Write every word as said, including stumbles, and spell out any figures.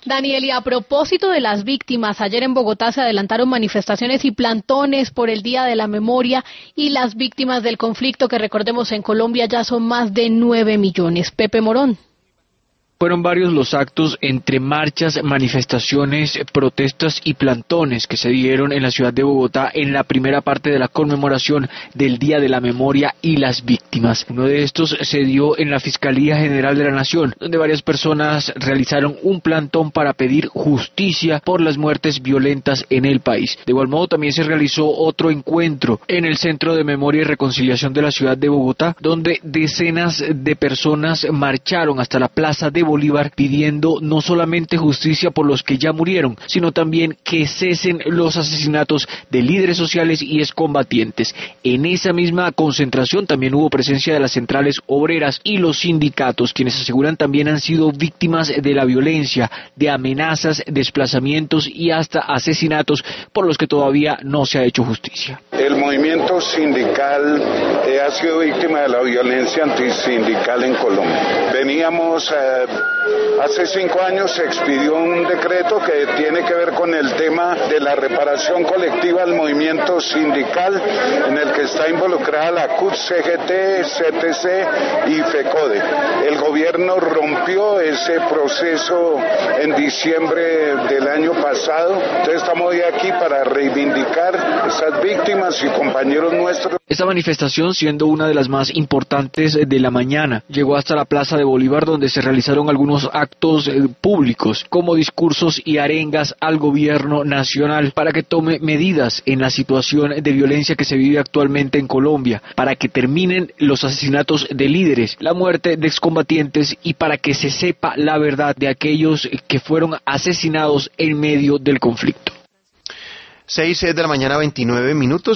Daniel, y a propósito de las víctimas, ayer en Bogotá se adelantaron manifestaciones y plantones por el Día de la Memoria y las víctimas del conflicto, que recordemos en Colombia ya son más de nueve millones. Pepe Morón. Fueron varios los actos entre marchas, manifestaciones, protestas y plantones que se dieron en la ciudad de Bogotá en la primera parte de la conmemoración del Día de la Memoria y las víctimas. Uno de estos se dio en la Fiscalía General de la Nación, donde varias personas realizaron un plantón para pedir justicia por las muertes violentas en el país. De igual modo, también se realizó otro encuentro en el Centro de Memoria y Reconciliación de la ciudad de Bogotá, donde decenas de personas marcharon hasta la Plaza de Bolívar pidiendo no solamente justicia por los que ya murieron, sino también que cesen los asesinatos de líderes sociales y excombatientes. En esa misma concentración también hubo presencia de las centrales obreras y los sindicatos, quienes aseguran también han sido víctimas de la violencia, de amenazas, desplazamientos y hasta asesinatos por los que todavía no se ha hecho justicia. El movimiento sindical eh, ha sido víctima de la violencia antisindical en Colombia. Veníamos eh, Hace cinco años se expidió un decreto que tiene que ver con el tema de la reparación colectiva al movimiento sindical, en el que está involucrada la C U T, C G T, C T C y FECODE. El gobierno rompió ese proceso en diciembre del año pasado, entonces estamos hoy aquí para reivindicar a esas víctimas y compañeros nuestros. Esta manifestación, siendo una de las más importantes de la mañana, llegó hasta la Plaza de Bolívar, donde se realizaron algunos actos eh, públicos, como discursos y arengas al gobierno nacional para que tome medidas en la situación de violencia que se vive actualmente en Colombia, para que terminen los asesinatos de líderes, la muerte de excombatientes y para que se sepa la verdad de aquellos que fueron asesinados en medio del conflicto. seis de la mañana, veintinueve minutos.